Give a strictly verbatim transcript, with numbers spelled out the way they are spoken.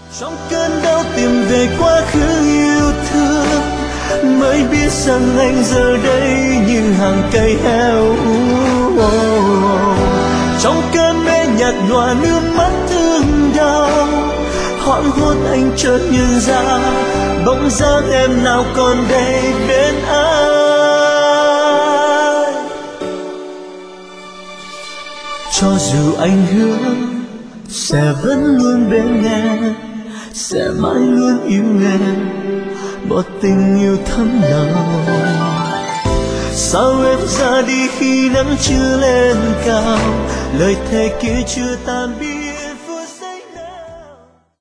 Trong cơn đau tìm về quá khứ yêu thương, mới biết rằng anh giờ đây như hàng cây heo. Trong cơn mê nhạt nhòa nước mắt thương đau, hoảng hốt anh chợt nhận ra bóng dáng em nào còn đây bên anh. Cho dù anh hứa sẽ vẫn luôn bên em, sẽ mãi luôn yêu em một tình yêu thấm lòng. Sao em ra đi khi nắng chưa lên cao, lời thề kia chưa tan biến.